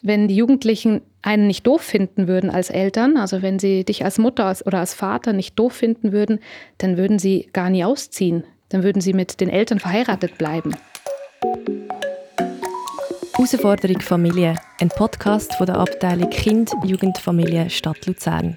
wenn die Jugendlichen einen nicht doof finden würden als Eltern, also wenn sie dich als Mutter oder als Vater nicht doof finden würden, dann würden sie gar nie ausziehen. Dann würden sie mit den Eltern verheiratet bleiben. Herausforderung Familie, ein Podcast von der Abteilung Kind, Jugend, Familie Stadt Luzern.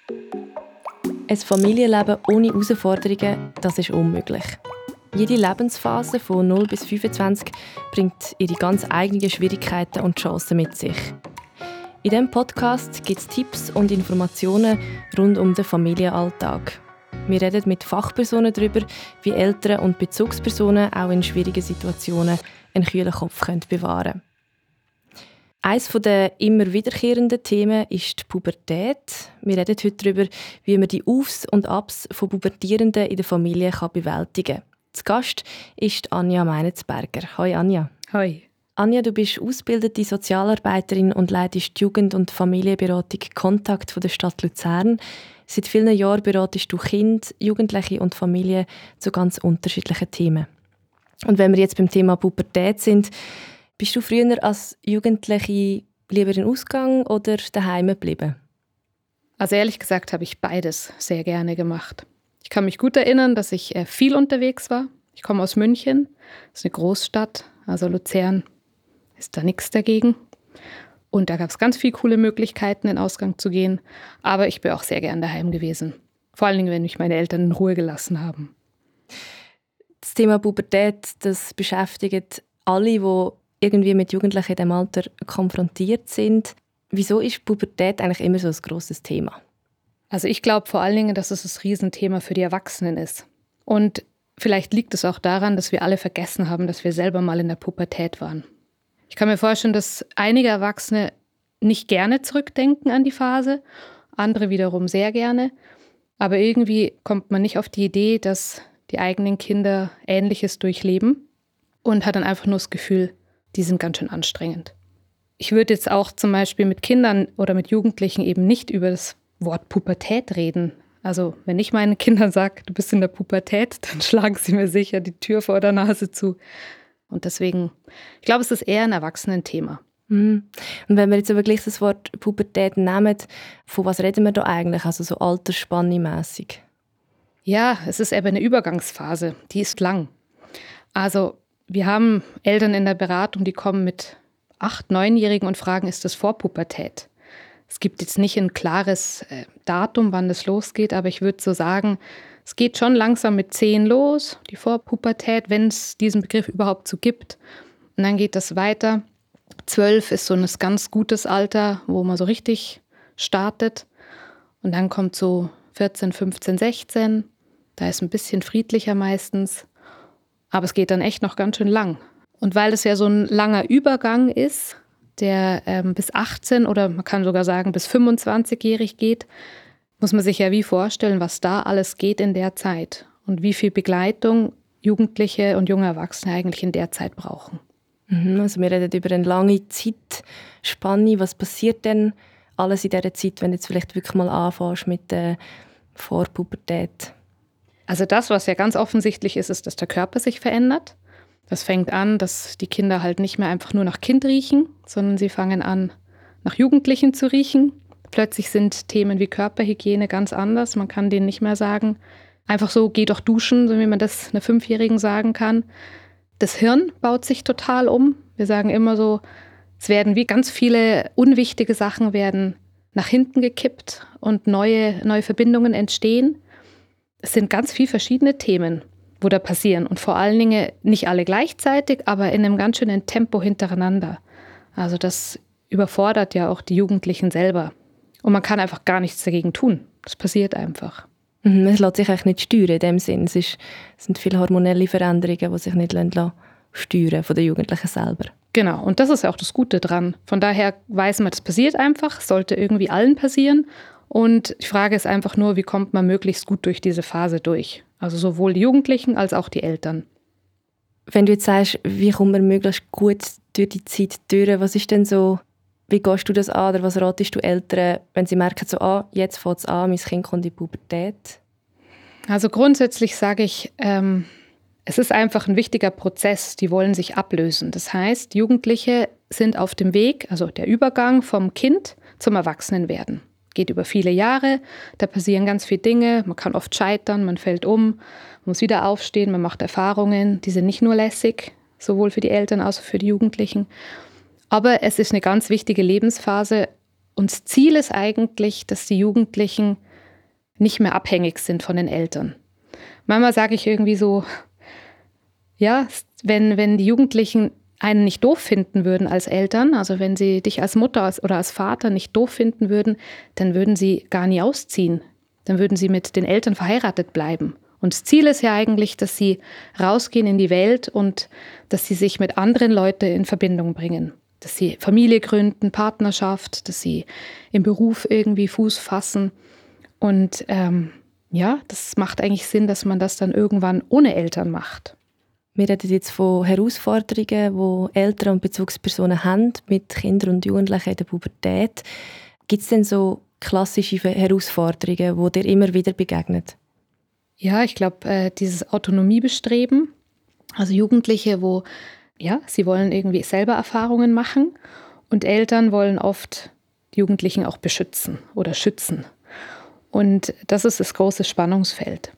Ein Familienleben ohne Herausforderungen, das ist unmöglich. Jede Lebensphase von 0 bis 25 bringt ihre ganz eigenen Schwierigkeiten und Chancen mit sich. In diesem Podcast gibt es Tipps und Informationen rund um den Familienalltag. Wir reden mit Fachpersonen darüber, wie Eltern und Bezugspersonen auch in schwierigen Situationen einen kühlen Kopf bewahren können. Eines der immer wiederkehrenden Themen ist die Pubertät. Wir reden heute darüber, wie man die Aufs und Abs von Pubertierenden in der Familie bewältigen kann. Zu Gast ist Anja Meinetsberger. Hoi Anja. Hoi. Anja, du bist ausgebildete Sozialarbeiterin und leitest die Jugend- und Familienberatung Kontakt von der Stadt Luzern. Seit vielen Jahren beratest du Kinder, Jugendliche und Familien zu ganz unterschiedlichen Themen. Und wenn wir jetzt beim Thema Pubertät sind, bist du früher als Jugendliche lieber in Ausgang oder daheim geblieben? Also ehrlich gesagt habe ich beides sehr gerne gemacht. Ich kann mich gut erinnern, dass ich viel unterwegs war. Ich komme aus München, das ist eine Großstadt, also Luzern ist da nichts dagegen. Und da gab es ganz viele coole Möglichkeiten, in Ausgang zu gehen. Aber ich bin auch sehr gern daheim gewesen. Vor allen Dingen, wenn mich meine Eltern in Ruhe gelassen haben. Das Thema Pubertät, das beschäftigt alle, die irgendwie mit Jugendlichen in diesem Alter konfrontiert sind. Wieso ist Pubertät eigentlich immer so ein grosses Thema? Also ich glaube vor allen Dingen, dass es ein Riesenthema für die Erwachsenen ist. Und vielleicht liegt es auch daran, dass wir alle vergessen haben, dass wir selber mal in der Pubertät waren. Ich kann mir vorstellen, dass einige Erwachsene nicht gerne zurückdenken an die Phase, andere wiederum sehr gerne. Aber irgendwie kommt man nicht auf die Idee, dass die eigenen Kinder Ähnliches durchleben und hat dann einfach nur das Gefühl, die sind ganz schön anstrengend. Ich würde jetzt auch zum Beispiel mit Kindern oder mit Jugendlichen eben nicht über das Wort Pubertät reden. Also wenn ich meinen Kindern sage, du bist in der Pubertät, dann schlagen sie mir sicher die Tür vor der Nase zu. Und deswegen, ich glaube, es ist eher ein Erwachsenenthema. Und wenn wir jetzt aber gleich das Wort Pubertät nehmen, von was reden wir da eigentlich? Also so altersspannemässig? Ja, es ist eben eine Übergangsphase, die ist lang. Also wir haben Eltern in der Beratung, die kommen mit 8-, 9-Jährigen und fragen, ist das Vorpubertät? Es gibt jetzt nicht ein klares Datum, wann das losgeht, aber ich würde so sagen, es geht schon langsam mit 10 los, die Vorpubertät, wenn es diesen Begriff überhaupt so gibt. Und dann geht das weiter. 12 ist so ein ganz gutes Alter, wo man so richtig startet. Und dann kommt so 14, 15, 16. Da ist ein bisschen friedlicher meistens. Aber es geht dann echt noch ganz schön lang. Und weil es ja so ein langer Übergang ist, der bis 18 oder man kann sogar sagen bis 25-jährig geht, muss man sich ja wie vorstellen, was da alles geht in der Zeit und wie viel Begleitung Jugendliche und junge Erwachsene eigentlich in der Zeit brauchen. Also wir reden über eine lange Zeitspanne. Was passiert denn alles in dieser Zeit, wenn du jetzt vielleicht wirklich mal anfängst mit der Vorpubertät? Also das, was ja ganz offensichtlich ist, ist, dass der Körper sich verändert. Das fängt an, dass die Kinder halt nicht mehr einfach nur nach Kind riechen, sondern sie fangen an, nach Jugendlichen zu riechen. Plötzlich sind Themen wie Körperhygiene ganz anders. Man kann denen nicht mehr sagen, einfach so, geh doch duschen, so wie man das einer 5-Jährigen sagen kann. Das Hirn baut sich total um. Wir sagen immer so, es werden wie ganz viele unwichtige Sachen werden nach hinten gekippt und neue Verbindungen entstehen. Es sind ganz viele verschiedene Themen, wo da passieren. Und vor allen Dingen nicht alle gleichzeitig, aber in einem ganz schönen Tempo hintereinander. Also das überfordert ja auch die Jugendlichen selber. Und man kann einfach gar nichts dagegen tun. Das passiert einfach. Es lässt sich eigentlich nicht steuern in dem Sinn. Es sind viele hormonelle Veränderungen, die sich nicht steuern von den Jugendlichen selber. Genau, und das ist ja auch das Gute dran. Von daher weiß man, das passiert einfach, sollte irgendwie allen passieren. Und die Frage ist einfach nur, wie kommt man möglichst gut durch diese Phase durch? Also sowohl die Jugendlichen als auch die Eltern. Wenn du jetzt sagst, wie kommt man möglichst gut durch die Zeit durch, was ist denn so, wie gehst du das an oder was ratest du Eltern, wenn sie merken, so, jetzt fängt es an, mein Kind kommt in die Pubertät? Also grundsätzlich sage ich, es ist einfach ein wichtiger Prozess, die wollen sich ablösen. Das heißt, Jugendliche sind auf dem Weg, also der Übergang vom Kind zum Erwachsenenwerden. Geht über viele Jahre, da passieren ganz viele Dinge, man kann oft scheitern, man fällt um, man muss wieder aufstehen, man macht Erfahrungen, die sind nicht nur lässig, sowohl für die Eltern als auch für die Jugendlichen. Aber es ist eine ganz wichtige Lebensphase und das Ziel ist eigentlich, dass die Jugendlichen nicht mehr abhängig sind von den Eltern. Manchmal sage ich irgendwie so, ja, wenn die Jugendlichen einen nicht doof finden würden als Eltern, also wenn sie dich als Mutter oder als Vater nicht doof finden würden, dann würden sie gar nie ausziehen. Dann würden sie mit den Eltern verheiratet bleiben. Und das Ziel ist ja eigentlich, dass sie rausgehen in die Welt und dass sie sich mit anderen Leuten in Verbindung bringen. Dass sie Familie gründen, Partnerschaft, dass sie im Beruf irgendwie Fuß fassen. Und das macht eigentlich Sinn, dass man das dann irgendwann ohne Eltern macht. Wir reden jetzt von Herausforderungen, die Eltern und Bezugspersonen haben mit Kindern und Jugendlichen in der Pubertät. Gibt es denn so klassische Herausforderungen, die dir immer wieder begegnen? Ja, ich glaube, dieses Autonomiebestreben, also Jugendliche, sie wollen irgendwie selber Erfahrungen machen und Eltern wollen oft die Jugendlichen auch beschützen oder schützen. Und das ist das große Spannungsfeld.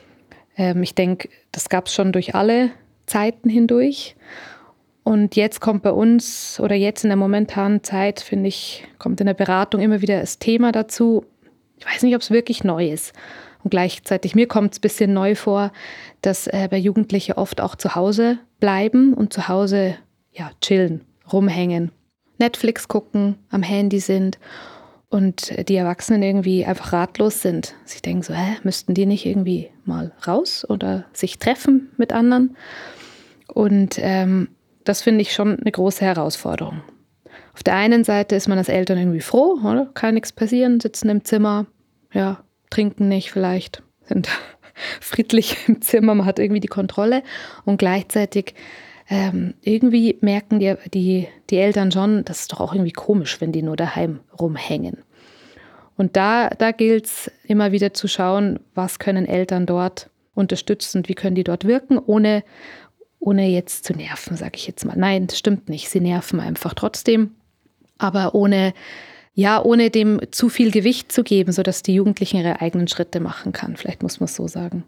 Ich denke, das gab es schon durch alle Zeiten hindurch. Und jetzt kommt bei uns, oder jetzt in der momentanen Zeit, finde ich, kommt in der Beratung immer wieder das Thema dazu. Ich weiß nicht, ob es wirklich neu ist. Und gleichzeitig, mir kommt es ein bisschen neu vor, dass bei Jugendlichen oft auch zu Hause bleiben und zu Hause chillen, rumhängen, Netflix gucken, am Handy sind und die Erwachsenen irgendwie einfach ratlos sind. Sie denken so, müssten die nicht irgendwie mal raus oder sich treffen mit anderen? Und das finde ich schon eine große Herausforderung. Auf der einen Seite ist man als Eltern irgendwie froh, oder? Kann nichts passieren, sitzen im Zimmer, trinken nicht vielleicht, sind friedlich im Zimmer, man hat irgendwie die Kontrolle. Und gleichzeitig irgendwie merken die Eltern schon, das ist doch auch irgendwie komisch, wenn die nur daheim rumhängen. Und da gilt es immer wieder zu schauen, was können Eltern dort unterstützen und wie können die dort wirken, ohne jetzt zu nerven, sage ich jetzt mal. Nein, das stimmt nicht, sie nerven einfach trotzdem, aber ohne dem zu viel Gewicht zu geben, sodass die Jugendlichen ihre eigenen Schritte machen kann. Vielleicht muss man es so sagen.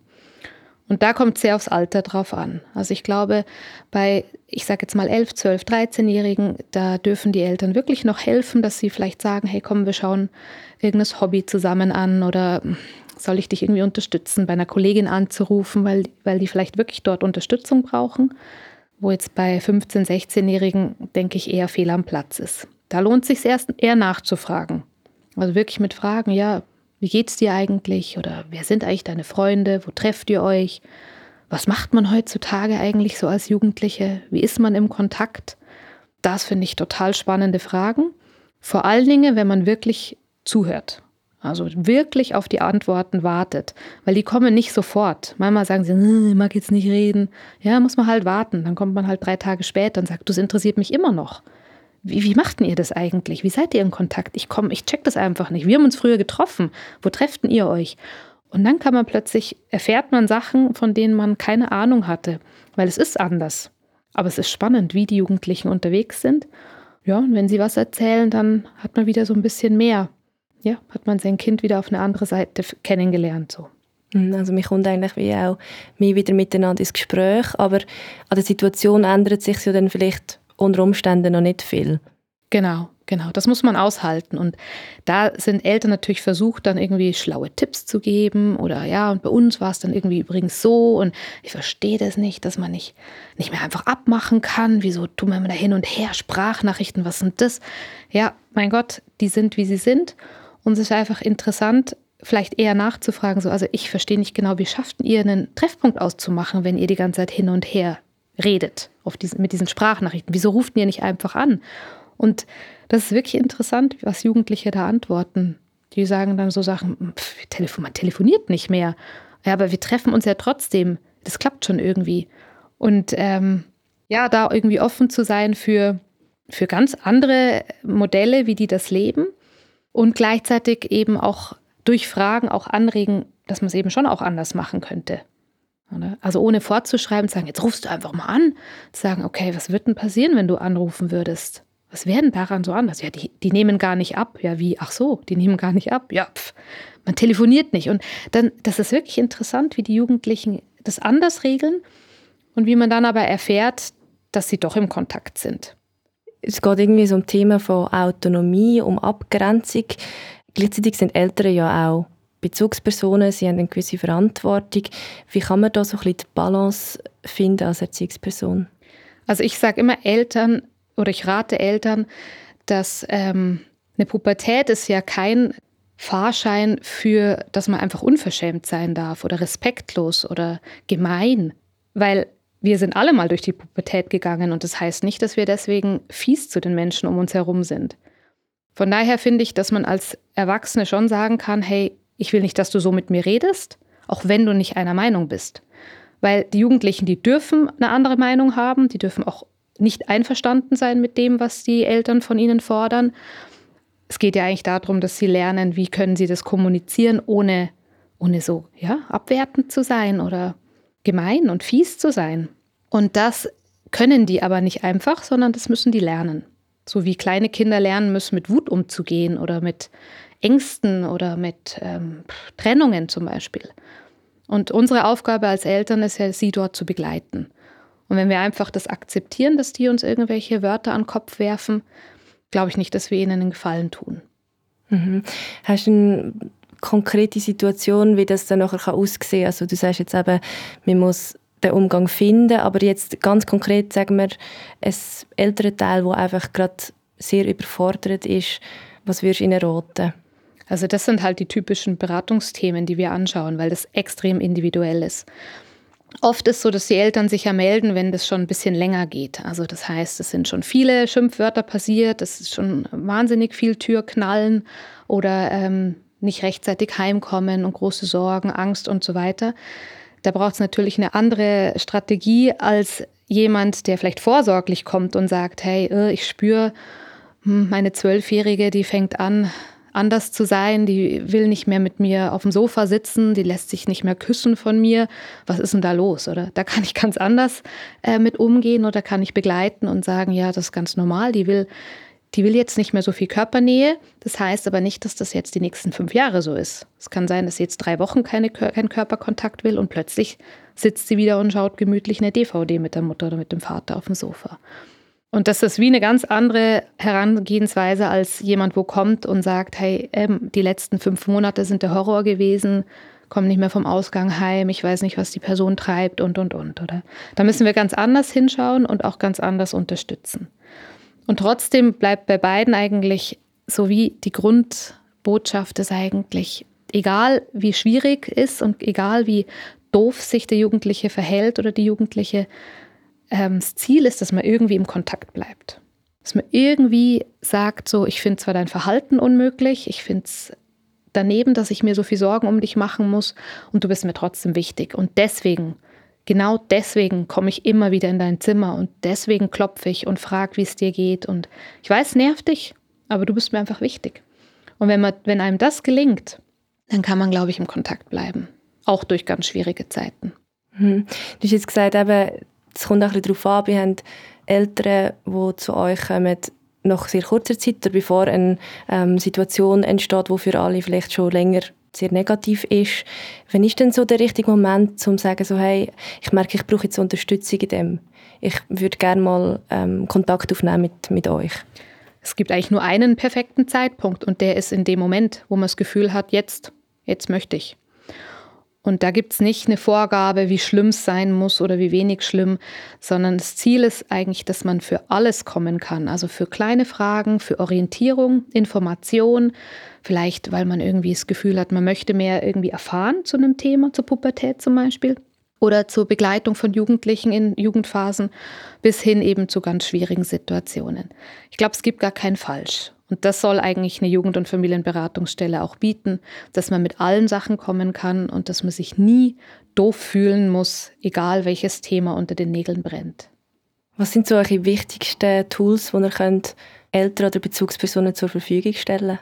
Und da kommt es sehr aufs Alter drauf an. Also ich glaube, bei, ich sage jetzt mal 11, 12, 13-Jährigen, da dürfen die Eltern wirklich noch helfen, dass sie vielleicht sagen, hey komm, wir schauen irgendein Hobby zusammen an oder soll ich dich irgendwie unterstützen, bei einer Kollegin anzurufen, weil die vielleicht wirklich dort Unterstützung brauchen. Wo jetzt bei 15-, 16-Jährigen, denke ich, eher fehl am Platz ist. Da lohnt es sich erst eher nachzufragen. Also wirklich mit Fragen, wie geht's dir eigentlich? Oder wer sind eigentlich deine Freunde? Wo trefft ihr euch? Was macht man heutzutage eigentlich so als Jugendliche? Wie ist man im Kontakt? Das finde ich total spannende Fragen. Vor allen Dingen, wenn man wirklich zuhört. Also wirklich auf die Antworten wartet. Weil die kommen nicht sofort. Manchmal sagen sie, ich mag jetzt nicht reden. Ja, muss man halt warten. Dann kommt man halt 3 Tage später und sagt, das interessiert mich immer noch. Wie macht denn ihr das eigentlich? Wie seid ihr in Kontakt? Ich check das einfach nicht. Wir haben uns früher getroffen. Wo trefften ihr euch? Und dann erfährt man Sachen, von denen man keine Ahnung hatte. Weil es ist anders. Aber es ist spannend, wie die Jugendlichen unterwegs sind. Ja, und wenn sie was erzählen, dann hat man wieder so ein bisschen mehr. Ja, hat man sein Kind wieder auf eine andere Seite kennengelernt. So. Also man kommt eigentlich wie auch mehr wieder miteinander ins Gespräch. Aber an der Situation ändert sich ja dann vielleicht unter Umständen noch nicht viel. Genau. Das muss man aushalten. Und da sind Eltern natürlich versucht, dann irgendwie schlaue Tipps zu geben. Oder und bei uns war es dann irgendwie übrigens so. Und ich verstehe das nicht, dass man nicht mehr einfach abmachen kann. Wieso tun wir immer da hin und her Sprachnachrichten? Was sind das? Ja, mein Gott, die sind, wie sie sind. Und es ist einfach interessant, vielleicht eher nachzufragen. Also ich verstehe nicht genau, wie schafft ihr einen Treffpunkt auszumachen, wenn ihr die ganze Zeit hin und her redet mit diesen Sprachnachrichten. Wieso ruft ihr nicht einfach an? Und das ist wirklich interessant, was Jugendliche da antworten. Die sagen dann so Sachen, man telefoniert nicht mehr. Ja, aber wir treffen uns ja trotzdem. Das klappt schon irgendwie. Und da irgendwie offen zu sein für ganz andere Modelle, wie die das leben. Und gleichzeitig eben auch durch Fragen auch anregen, dass man es eben schon auch anders machen könnte. Also ohne vorzuschreiben, zu sagen, jetzt rufst du einfach mal an. Zu sagen, okay, was wird denn passieren, wenn du anrufen würdest? Was wäre denn daran so anders? Ja, die nehmen gar nicht ab. Ja, wie? Ach so, die nehmen gar nicht ab. Ja, man telefoniert nicht. Und dann, das ist wirklich interessant, wie die Jugendlichen das anders regeln und wie man dann aber erfährt, dass sie doch im Kontakt sind. Es geht irgendwie so um Thema von Autonomie, um Abgrenzung. Gleichzeitig sind Eltern ja auch Bezugspersonen, sie haben eine gewisse Verantwortung. Wie kann man da so ein bisschen die Balance finden als Erziehungsperson? Also ich sage immer Eltern oder ich rate Eltern, dass eine Pubertät ist ja kein Fahrschein für, dass man einfach unverschämt sein darf oder respektlos oder gemein. Weil wir sind alle mal durch die Pubertät gegangen und das heißt nicht, dass wir deswegen fies zu den Menschen um uns herum sind. Von daher finde ich, dass man als Erwachsene schon sagen kann, hey, ich will nicht, dass du so mit mir redest, auch wenn du nicht einer Meinung bist. Weil die Jugendlichen, die dürfen eine andere Meinung haben, die dürfen auch nicht einverstanden sein mit dem, was die Eltern von ihnen fordern. Es geht ja eigentlich darum, dass sie lernen, wie können sie das kommunizieren, ohne so abwertend zu sein oder gemein und fies zu sein. Und das können die aber nicht einfach, sondern das müssen die lernen. So wie kleine Kinder lernen müssen, mit Wut umzugehen oder mit Ängsten oder mit Trennungen zum Beispiel. Und unsere Aufgabe als Eltern ist ja, sie dort zu begleiten. Und wenn wir einfach das akzeptieren, dass die uns irgendwelche Wörter an den Kopf werfen, glaube ich nicht, dass wir ihnen einen Gefallen tun. Mhm. Hast du eine konkrete Situation, wie das dann nachher aussehen kann? Also du sagst jetzt eben, man muss den Umgang finden, aber jetzt ganz konkret, sagen wir, ein Elternteil, das einfach gerade sehr überfordert ist, was würdest du ihnen raten? Also das sind halt die typischen Beratungsthemen, die wir anschauen, weil das extrem individuell ist. Oft ist es so, dass die Eltern sich ja melden, wenn das schon ein bisschen länger geht. Also das heißt, es sind schon viele Schimpfwörter passiert, es ist schon wahnsinnig viel Türknallen oder nicht rechtzeitig heimkommen und große Sorgen, Angst und so weiter. Da braucht es natürlich eine andere Strategie als jemand, der vielleicht vorsorglich kommt und sagt, hey, ich spüre, meine 12-Jährige, die fängt an, anders zu sein, die will nicht mehr mit mir auf dem Sofa sitzen, die lässt sich nicht mehr küssen von mir. Was ist denn da los? Oder da kann ich ganz anders mit umgehen oder kann ich begleiten und sagen, ja, das ist ganz normal, die will jetzt nicht mehr so viel Körpernähe. Das heißt aber nicht, dass das jetzt die nächsten 5 Jahre so ist. Es kann sein, dass sie jetzt 3 Wochen keinen Körperkontakt will und plötzlich sitzt sie wieder und schaut gemütlich eine DVD mit der Mutter oder mit dem Vater auf dem Sofa. Und das ist wie eine ganz andere Herangehensweise als jemand, wo kommt und sagt, hey, die letzten 5 Monate sind der Horror gewesen, komme nicht mehr vom Ausgang heim, ich weiß nicht, was die Person treibt und. Oder? Da müssen wir ganz anders hinschauen und auch ganz anders unterstützen. Und trotzdem bleibt bei beiden eigentlich so wie die Grundbotschaft ist eigentlich, egal wie schwierig ist und egal wie doof sich der Jugendliche verhält oder die Jugendliche, das Ziel ist, dass man irgendwie im Kontakt bleibt. Dass man irgendwie sagt, so, ich finde zwar dein Verhalten unmöglich, ich finde es daneben, dass ich mir so viel Sorgen um dich machen muss und du bist mir trotzdem wichtig. Und deswegen, genau deswegen komme ich immer wieder in dein Zimmer und deswegen klopfe ich und frage, wie es dir geht. Und ich weiß, es nervt dich, aber du bist mir einfach wichtig. Und wenn einem das gelingt, dann kann man, glaube ich, im Kontakt bleiben. Auch durch ganz schwierige Zeiten. Du hast jetzt gesagt, eben, es kommt auch ein bisschen darauf an, wir haben Eltern, die zu euch kommen, nach sehr kurzer Zeit, oder bevor eine Situation entsteht, die für alle vielleicht schon länger sehr negativ ist. Wann ist denn so der richtige Moment, um zu sagen, so, hey, ich merke, ich brauche jetzt Unterstützung in dem. Ich würde gerne mal Kontakt aufnehmen mit euch. Es gibt eigentlich nur einen perfekten Zeitpunkt und der ist in dem Moment, wo man das Gefühl hat, jetzt möchte ich. Und da gibt es nicht eine Vorgabe, wie schlimm es sein muss oder wie wenig schlimm, sondern das Ziel ist eigentlich, dass man für alles kommen kann. Also für kleine Fragen, für Orientierung, Information, vielleicht weil man irgendwie das Gefühl hat, man möchte mehr irgendwie erfahren zu einem Thema, zur Pubertät zum Beispiel. Oder zur Begleitung von Jugendlichen in Jugendphasen bis hin eben zu ganz schwierigen Situationen. Ich glaube, es gibt gar kein Falsch. Und das soll eigentlich eine Jugend- und Familienberatungsstelle auch bieten, dass man mit allen Sachen kommen kann und dass man sich nie doof fühlen muss, egal welches Thema unter den Nägeln brennt. Was sind so eure wichtigsten Tools, die ihr könnt Eltern oder Bezugspersonen zur Verfügung stellen?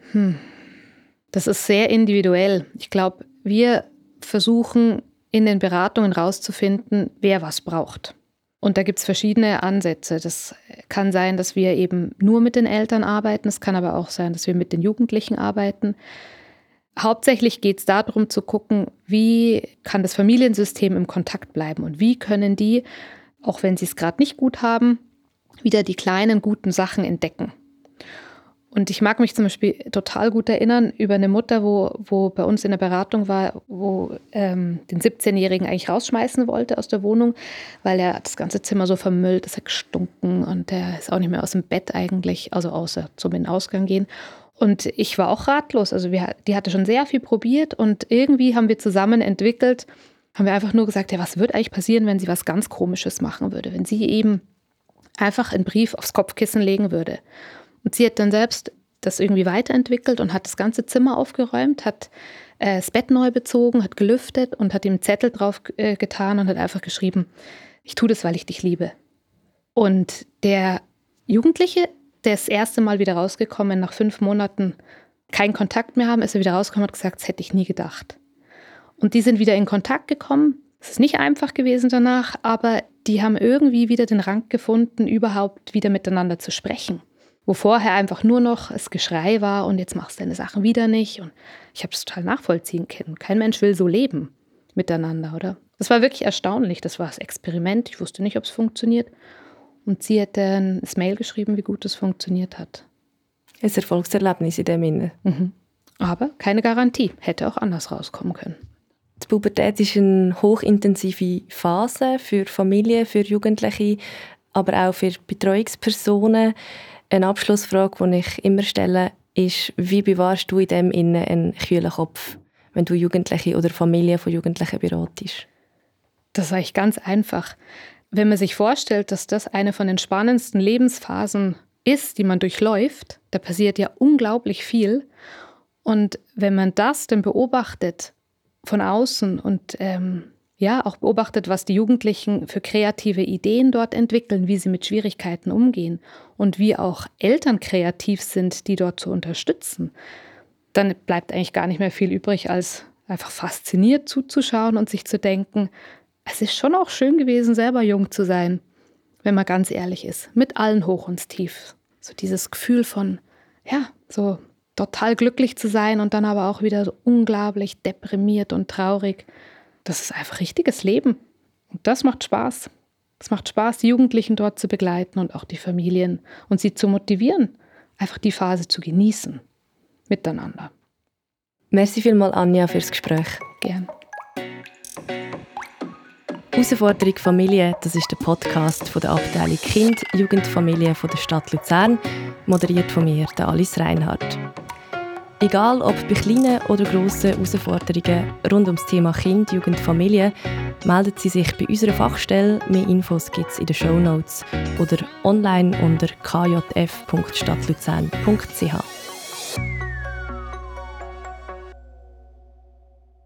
Das ist sehr individuell. Ich glaube, wir versuchen in den Beratungen herauszufinden, wer was braucht. Und da gibt es verschiedene Ansätze. Das kann sein, dass wir eben nur mit den Eltern arbeiten. Es kann aber auch sein, dass wir mit den Jugendlichen arbeiten. Hauptsächlich geht es darum zu gucken, wie kann das Familiensystem im Kontakt bleiben und wie können die, auch wenn sie es gerade nicht gut haben, wieder die kleinen guten Sachen entdecken. Und ich mag mich zum Beispiel total gut erinnern über eine Mutter, wo bei uns in der Beratung war, wo den 17-Jährigen eigentlich rausschmeißen wollte aus der Wohnung, weil er das ganze Zimmer so vermüllt, es hat gestunken und der ist auch nicht mehr aus dem Bett eigentlich, also außer zum in den Ausgang gehen. Und ich war auch ratlos, also die hatte schon sehr viel probiert und irgendwie haben wir zusammen entwickelt, haben wir einfach nur gesagt, ja, was würde eigentlich passieren, wenn sie was ganz Komisches machen würde, wenn sie eben einfach einen Brief aufs Kopfkissen legen würde. Und sie hat dann selbst das irgendwie weiterentwickelt und hat das ganze Zimmer aufgeräumt, hat das Bett neu bezogen, hat gelüftet und hat ihm einen Zettel drauf getan und hat einfach geschrieben, ich tue das, weil ich dich liebe. Und der Jugendliche, der ist das erste Mal wieder rausgekommen, nach 5 Monaten keinen Kontakt mehr haben, ist er wieder rausgekommen und hat gesagt, das hätte ich nie gedacht. Und die sind wieder in Kontakt gekommen. Es ist nicht einfach gewesen danach, aber die haben irgendwie wieder den Rang gefunden, überhaupt wieder miteinander zu sprechen. Wo vorher einfach nur noch das Geschrei war und jetzt machst du deine Sachen wieder nicht. Und ich habe es total nachvollziehen können. Kein Mensch will so leben miteinander, oder? Das war wirklich erstaunlich. Das war das Experiment. Ich wusste nicht, ob es funktioniert. Und sie hat dann das Mail geschrieben, wie gut es funktioniert hat. Ein Erfolgserlebnis in dem Sinne. Mhm. Aber keine Garantie. Hätte auch anders rauskommen können. Die Pubertät ist eine hochintensive Phase für Familien, für Jugendliche, aber auch für Betreuungspersonen. Eine Abschlussfrage, die ich immer stelle, ist, wie bewahrst du in dem Innen einen kühlen Kopf, wenn du Jugendliche oder Familien von Jugendlichen beratest? Das ist eigentlich ganz einfach. Wenn man sich vorstellt, dass das eine von den spannendsten Lebensphasen ist, die man durchläuft, da passiert ja unglaublich viel. Und wenn man das dann beobachtet von außen und auch beobachtet, was die Jugendlichen für kreative Ideen dort entwickeln, wie sie mit Schwierigkeiten umgehen und wie auch Eltern kreativ sind, die dort zu unterstützen, dann bleibt eigentlich gar nicht mehr viel übrig, als einfach fasziniert zuzuschauen und sich zu denken, es ist schon auch schön gewesen, selber jung zu sein, wenn man ganz ehrlich ist, mit allen Hoch und Tief. So dieses Gefühl von, so total glücklich zu sein und dann aber auch wieder so unglaublich deprimiert und traurig. Das ist einfach richtiges Leben. Und das macht Spaß. Es macht Spaß, die Jugendlichen dort zu begleiten und auch die Familien und sie zu motivieren, einfach die Phase zu genießen, miteinander. Merci vielmals, Anja, fürs Gespräch. Gern. Herausforderung Familie, das ist der Podcast von der Abteilung Kind, Jugend, Familie von der Stadt Luzern, moderiert von mir, der Alice Reinhardt. Egal ob bei kleinen oder grossen Herausforderungen rund ums Thema Kind, Jugend, Familie, melden Sie sich bei unserer Fachstelle. Mehr Infos gibt es in den Shownotes oder online unter kjf.stadtluzern.ch.